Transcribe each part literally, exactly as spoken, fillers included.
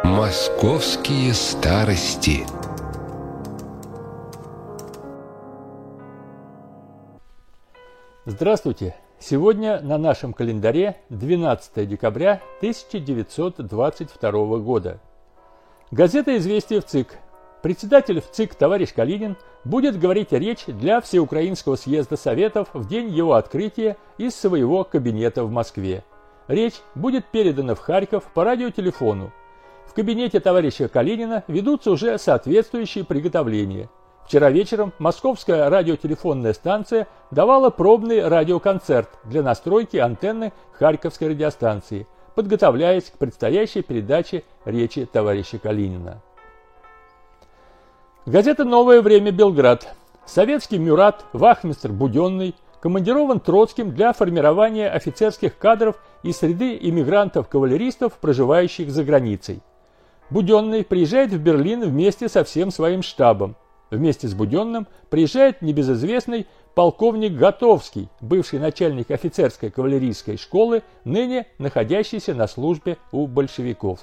Московские старости. Здравствуйте! Сегодня на нашем календаре двенадцатое декабря тысяча девятьсот двадцать второго года. Газета «Известия» в ЦИК. Председатель в ЦИК товарищ Калинин будет говорить речь для Всеукраинского съезда Советов в день его открытия из своего кабинета в Москве. Речь будет передана в Харьков по радиотелефону. В кабинете товарища Калинина ведутся уже соответствующие приготовления. Вчера вечером Московская радиотелефонная станция давала пробный радиоконцерт для настройки антенны Харьковской радиостанции, подготовляясь к предстоящей передаче речи товарища Калинина. Газета «Новое время. Белград». Советский Мюрат вахмистр Буденный командирован Троцким для формирования офицерских кадров из среды иммигрантов-кавалеристов, проживающих за границей. Буденный приезжает в Берлин вместе со всем своим штабом. Вместе с Буденным приезжает небезызвестный полковник Готовский, бывший начальник офицерской кавалерийской школы, ныне находящийся на службе у большевиков.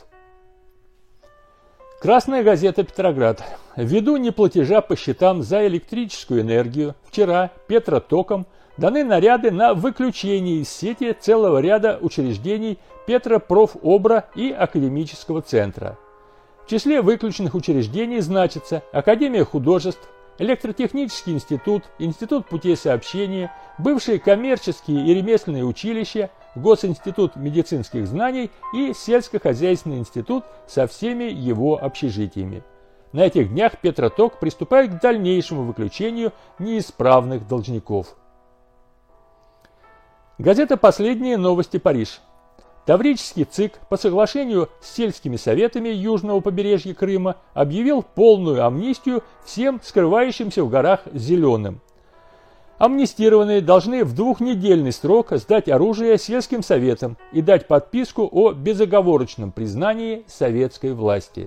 Красная газета «Петроград». Ввиду неплатежа по счетам за электрическую энергию вчера Петротоком даны наряды на выключение из сети целого ряда учреждений Петропрофобра и Академического центра. В числе выключенных учреждений значится Академия художеств, Электротехнический институт, Институт путей сообщения, бывшие коммерческие и ремесленные училища, Госинститут медицинских знаний и Сельскохозяйственный институт со всеми его общежитиями. На этих днях Петроток приступает к дальнейшему выключению неисправных должников. Газета «Последние новости. Париж». Таврический ЦИК по соглашению с сельскими советами южного побережья Крыма объявил полную амнистию всем скрывающимся в горах зеленым. Амнистированные должны в двухнедельный срок сдать оружие сельским советам и дать подписку о безоговорочном признании советской власти.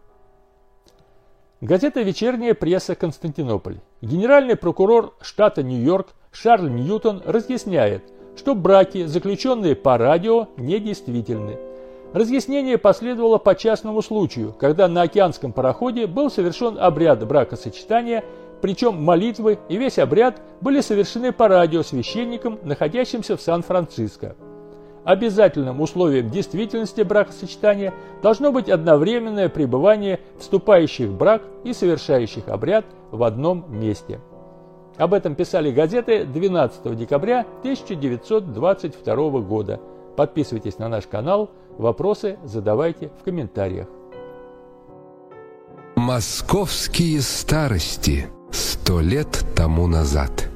Газета «Вечерняя пресса. Константинополь». Генеральный прокурор штата Нью-Йорк Шарль Ньютон разъясняет, что браки, заключенные по радио, недействительны. Разъяснение последовало по частному случаю, когда на океанском пароходе был совершен обряд бракосочетания, причем молитвы и весь обряд были совершены по радио священником, находящимся в Сан-Франциско. Обязательным условием действительности бракосочетания должно быть одновременное пребывание вступающих в брак и совершающих обряд в одном месте. Об этом писали газеты двенадцатого декабря тысяча девятьсот двадцать второго года. Подписывайтесь на наш канал, вопросы задавайте в комментариях. Московские старости. Сто лет тому назад.